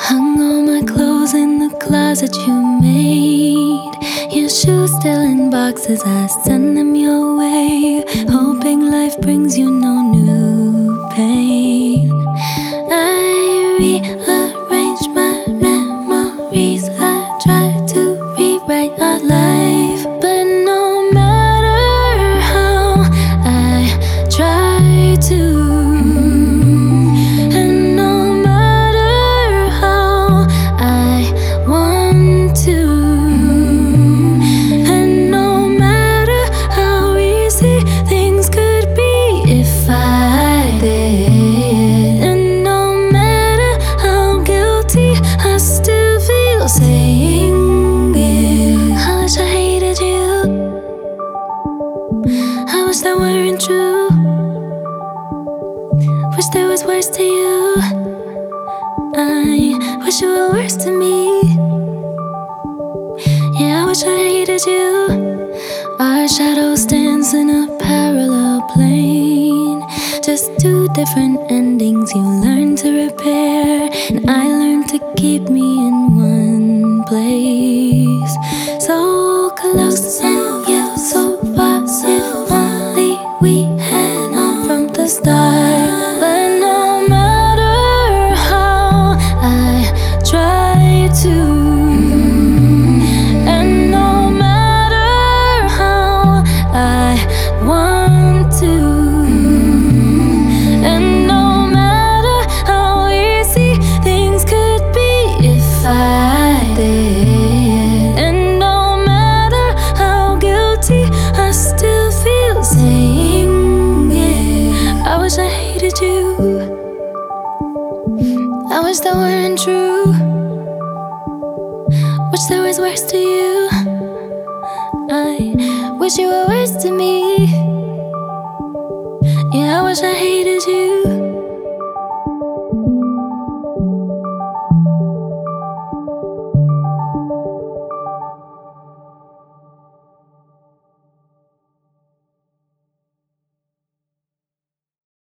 Hung all my clothes in the closet you made. Your shoes still in boxes, I send them your way, hoping life brings you no new pain. I rearrange my memories, I try to rewrite our life, but no matter how I try to, saying it. I wish I hated you. I wish that weren't true. Wish there was worse to you. I wish you were worse to me. Yeah, I wish I hated you. Our shadows dance in a parallel plane. Just two different endings you learn to repair, and I learned to keep me in one place. So close and yet so far, if only we had known from the start. But no matter how I try to, and no matter how I want to, and no matter how guilty, I still feel saying it. I wish I hated you. I wish that weren't true. Wish there was worse to you. I wish you were worse to me.